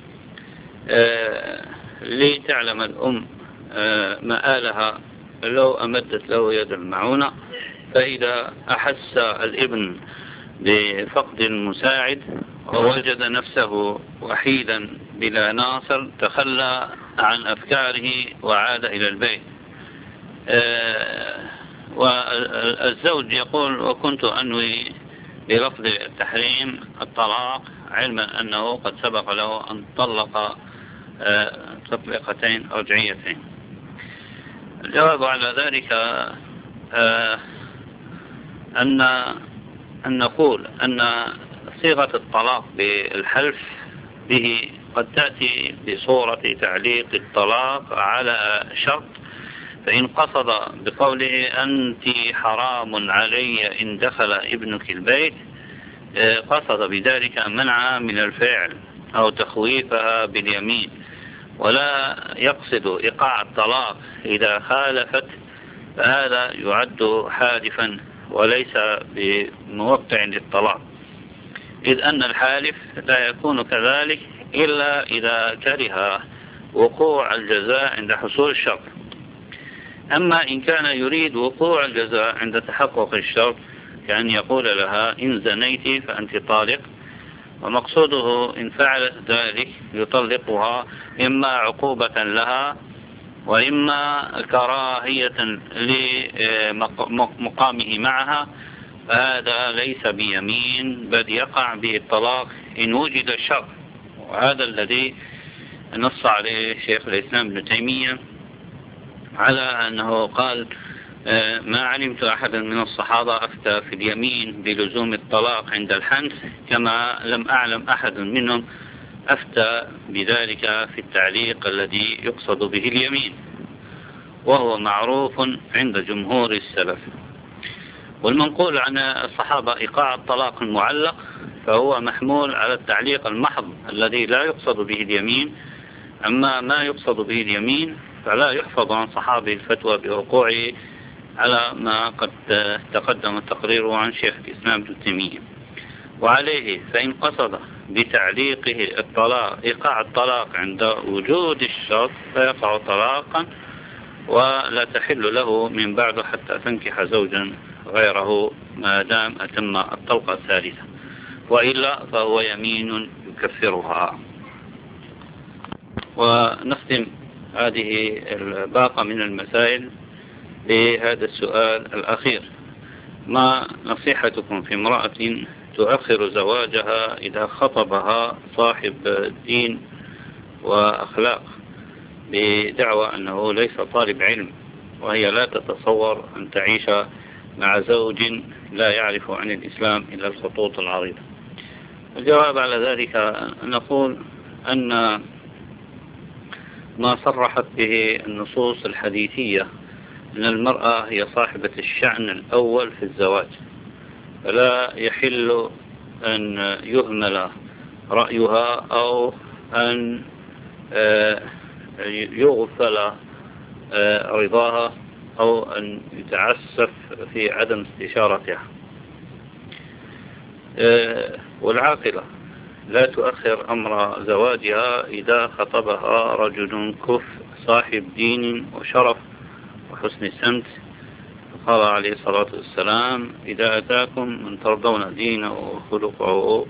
لتعلم الأم مآلها لو أمدت له يد المعونة، فإذا أحس الابن بفقد المساعد ووجد نفسه وحيدا بلا ناصر تخلى عن أفكاره وعاد إلى البيت. والزوج يقول: وكنت أنوي بلفظ التحريم الطلاق، علما أنه قد سبق له أن طلق تطليقتين رجعيتين. الجواب على ذلك أن أن نقول أن صيغة الطلاق بالحلف به قد تأتي بصورة تعليق الطلاق على شرط، فإن قصد بقوله: أنت حرام علي إن دخل ابنك البيت، قصد بذلك منعها من الفعل أو تخويفها باليمين، ولا يقصد إيقاع الطلاق إذا خالفت، فهذا يعد حادفا وليس بموقع للطلاق، إذ أن الحالف لا يكون كذلك إلا إذا كره وقوع الجزاء عند حصول الشرط. أما إن كان يريد وقوع الجزاء عند تحقق الشرط، كأن يقول لها: إن زنيت فأنت طالق، ومقصوده إن فعلت ذلك يطلقها إما عقوبة لها وإما كراهية لمقامه معها، فهذا ليس بيمين، بل يقع بالطلاق إن وجد الشرط. وهذا الذي نص عليه شيخ الإسلام ابن تيمية، على أنه قال: ما علمت أحدا من الصحابة أفتى في اليمين بلزوم الطلاق عند الحنث، كما لم أعلم أحد منهم أفتى بذلك في التعليق الذي يقصد به اليمين، وهو معروف عند جمهور السلف. والمنقول عن الصحابة إيقاع الطلاق المعلق فهو محمول على التعليق المحض الذي لا يقصد به اليمين. أما ما يقصد به اليمين فلا يحفظ عن صحابي الفتوى بوقوعه، على ما قد تقدم تقريره عن شيخ الإسلام ابن تيمية. وعليه فإن قصد بتعليقه الطلاق إيقاع الطلاق عند وجود الشرط فيقع طلاقا، ولا تحل له من بعد حتى تنكح زوجا غيره ما دام أتم الطلقة الثالثة، وإلا فهو يمين يكفرها. ونختم هذه الباقة من المسائل بهذا السؤال الأخير: ما نصيحتكم في امرأة تؤخر زواجها إذا خطبها صاحب دين وأخلاق بدعوى أنه ليس طالب علم، وهي لا تتصور أن تعيش مع زوج لا يعرف عن الإسلام إلا الخطوط العريضة؟ الجواب على ذلك نقول أن ما صرحت به النصوص الحديثية أن المرأة هي صاحبة الشأن الأول في الزواج، فلا يحل أن يهمل رأيها أو أن يغفل رضاها أو أن يتعسف في عدم استشارتها. والعاقلة لا تؤخر أمر زواجها إذا خطبها رجل كف صاحب دين وشرف وحسن سمت، قال عليه الصلاة والسلام: إذا أتاكم من ترضون دينه وخلقه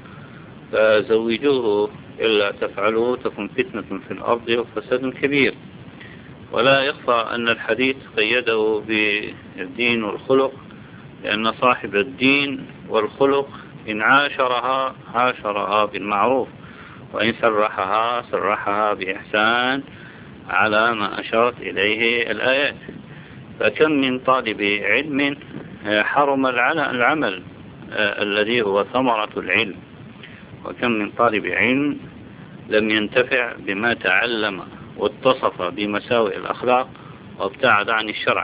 فزوجوه، إلا تفعلوا تكن فتنة في الأرض وفساد كبير. ولا يخفى أن الحديث قيده بالدين والخلق، لأن صاحب الدين والخلق إن عاشرها عاشرها بالمعروف، وإن سرحها سرحها بإحسان، على ما أشارت إليه الآيات. فكم من طالب علم حرم العمل الذي هو ثمرة العلم، وكم من طالب علم لم ينتفع بما تعلم واتصف بمساوئ الأخلاق وابتعد عن الشرع.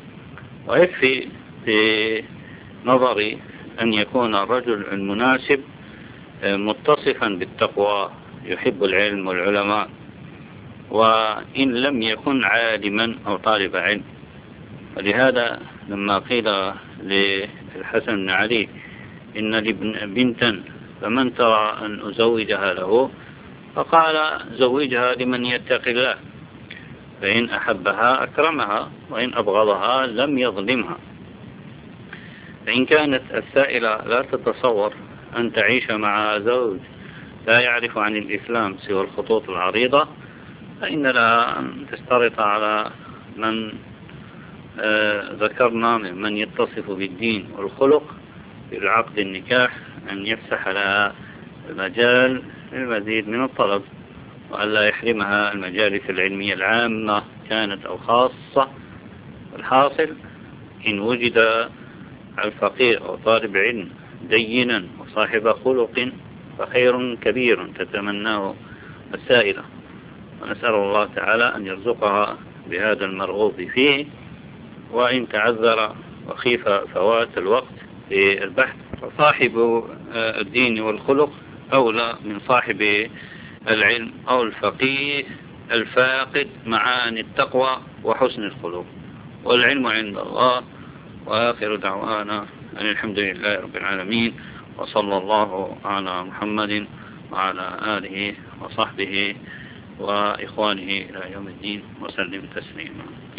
ويكفي في نظري أن يكون الرجل المناسب متصفا بالتقوى، يحب العلم والعلماء، وإن لم يكن عالما أو طالب علم. ولهذا لما قيل للحسن بن علي: إن لي بنتا فمن ترى أن أزوجها له؟ فقال: زوجها لمن يتقي الله، فإن أحبها أكرمها، وإن أبغضها لم يظلمها. فإن كانت السائلة لا تتصور أن تعيش مع زوج لا يعرف عن الإسلام سوى الخطوط العريضة، فإن لها أن تشترط على من آه ذكرنا ممن يتصف بالدين والخلق في العقد النكاح أن يفسح لها المجال للمزيد من الطلب، وألا يحرمها المجالس العلمية العامة كانت أو خاصة. الحاصل: إن وجد الفقير أو طالب علم دينا وصاحب خلق فخير كبير تتمناه السائلة، ونسأل الله تعالى أن يرزقها بهذا المرغوب فيه. وإن تعذر وخيف فوات الوقت في البحث، فصاحب الدين والخلق أولى من صاحب العلم أو الفقيه الفاقد معاني التقوى وحسن الخلق. والعلم عند الله. وآخر دعوانا أن الحمد لله رب العالمين، وصلى الله على محمد وعلى آله وصحبه وإخوانه إلى يوم الدين، وسلم تسليما.